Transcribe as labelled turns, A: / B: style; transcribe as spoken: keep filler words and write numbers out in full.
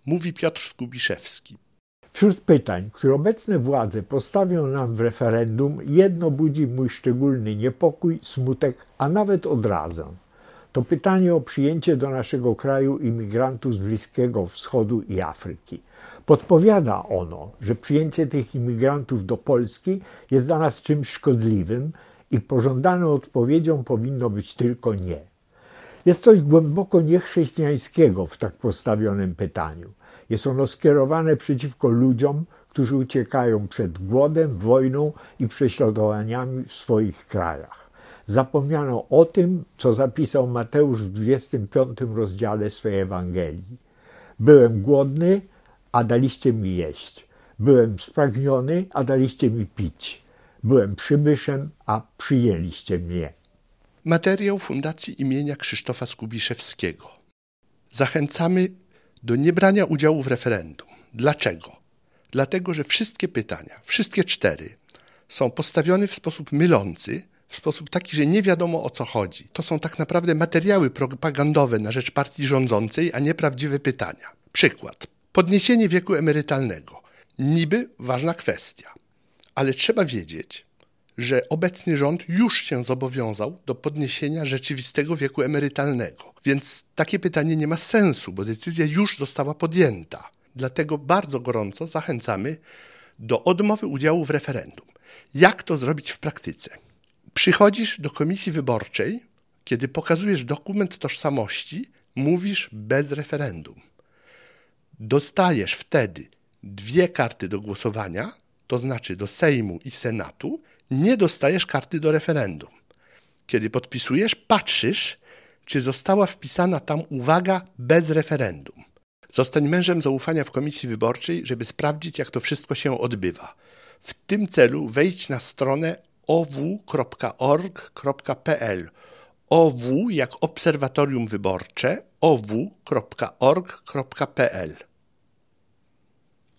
A: mówi Piotr Skubiszewski.
B: Wśród pytań, które obecne władze postawią nam w referendum, jedno budzi mój szczególny niepokój, smutek, a nawet odrazę. To pytanie o przyjęcie do naszego kraju imigrantów z Bliskiego Wschodu i Afryki. Podpowiada ono, że przyjęcie tych imigrantów do Polski jest dla nas czymś szkodliwym i pożądaną odpowiedzią powinno być tylko nie. Jest coś głęboko niechrześcijańskiego w tak postawionym pytaniu. Jest ono skierowane przeciwko ludziom, którzy uciekają przed głodem, wojną i prześladowaniami w swoich krajach. Zapomniano o tym, co zapisał Mateusz w dwudziestym piątym rozdziale swej Ewangelii. Byłem głodny, a daliście mi jeść. Byłem spragniony, a daliście mi pić. Byłem przybyszem, a przyjęliście mnie.
A: Materiał Fundacji imienia Krzysztofa Skubiszewskiego. Zachęcamy do niebrania udziału w referendum. Dlaczego? Dlatego, że wszystkie pytania, wszystkie cztery, są postawione w sposób mylący, w sposób taki, że nie wiadomo, o co chodzi. To są tak naprawdę materiały propagandowe na rzecz partii rządzącej, a nie prawdziwe pytania. Przykład. Podniesienie wieku emerytalnego. Niby ważna kwestia, ale trzeba wiedzieć, że obecny rząd już się zobowiązał do podniesienia rzeczywistego wieku emerytalnego. Więc takie pytanie nie ma sensu, bo decyzja już została podjęta. Dlatego bardzo gorąco zachęcamy do odmowy udziału w referendum. Jak to zrobić w praktyce? Przychodzisz do komisji wyborczej, kiedy pokazujesz dokument tożsamości, mówisz bez referendum. Dostajesz wtedy dwie karty do głosowania, to znaczy do Sejmu i Senatu, nie dostajesz karty do referendum. Kiedy podpisujesz, patrzysz, czy została wpisana tam uwaga bez referendum. Zostań mężem zaufania w komisji wyborczej, żeby sprawdzić, jak to wszystko się odbywa. W tym celu wejdź na stronę o w kropka org kropka p l. O W jak Obserwatorium Wyborcze, o w kropka org kropka p l.